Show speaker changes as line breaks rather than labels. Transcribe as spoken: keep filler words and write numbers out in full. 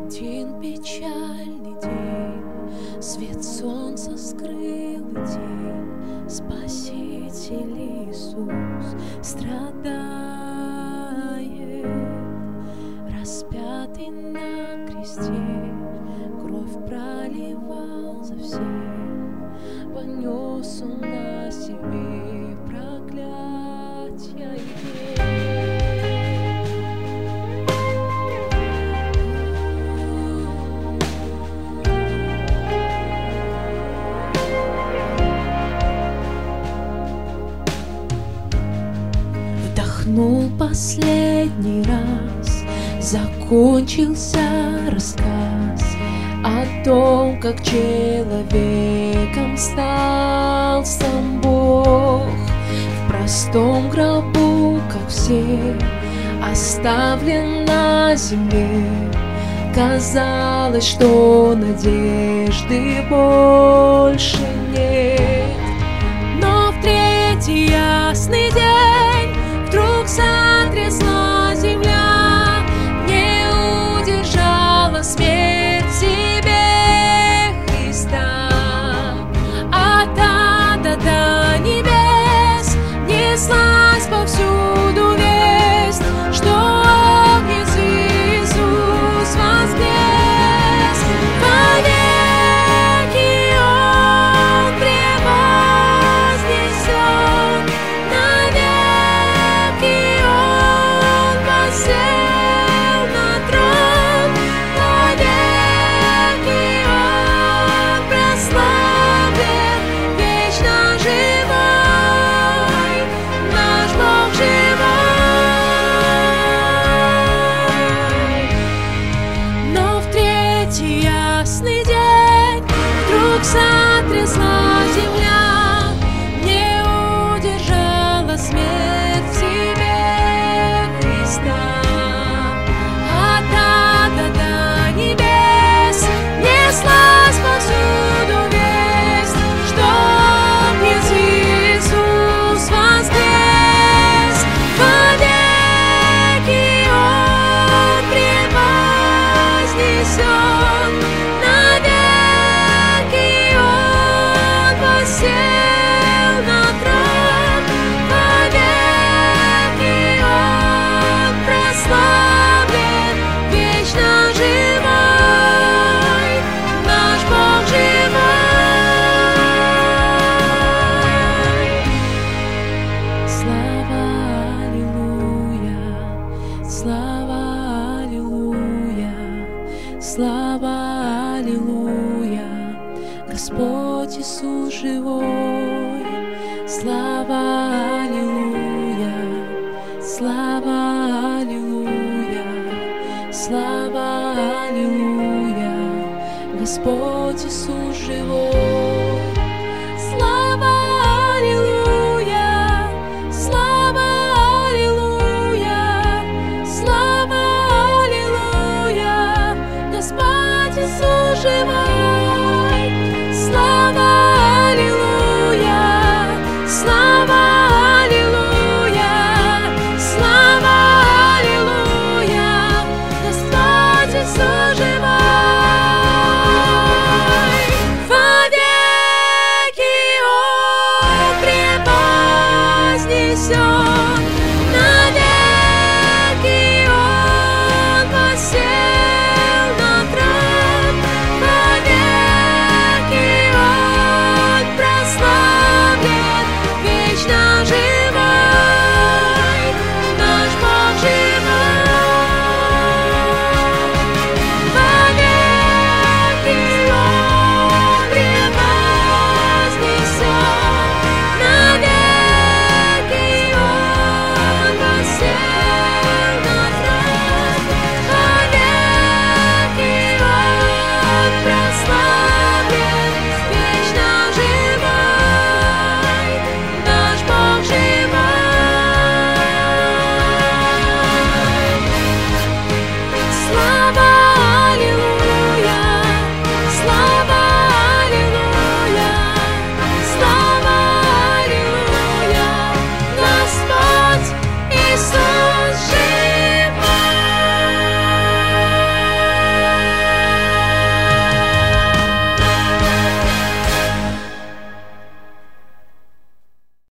Один печальный день, свет солнца скрыл день, Спаситель Иисус страдает, распятый на кресте, кровь проливал за всех, понес Он на себе проклятие и грех. Вдохнул последний раз, закончился рассказ о том, как человеком стал сам Бог. В простом гробу, как все, оставлен на земле. Казалось, что надежды больше нет. Но в третий ясный день вдруг сотрясла земля, не удержала смерть в себе Христа. От ада до небес неслась повсюду весть, что огнец Иисус воскрес. Повеки Он превознесен, навеки Он воссел на трон, навеки Он прославлен, вечно живой, наш Бог живой. Но в третий ясный день вдруг сотрясла земля, не удержала смерть в себе Христа. От ада до небес неслась повсюду весть, что огнец Иисус воскрес. Повеки Он превознесен, навеки Он воссел на трон, повеки Он прославлен, вечно живой, наш Бог живой. Слава аллилуйя, слава аллилуйя, слава аллилуйя, Господь Иисус живой. Слава аллилуйя, слава аллилуйя, слава аллилуйя, Господь Иисус живой.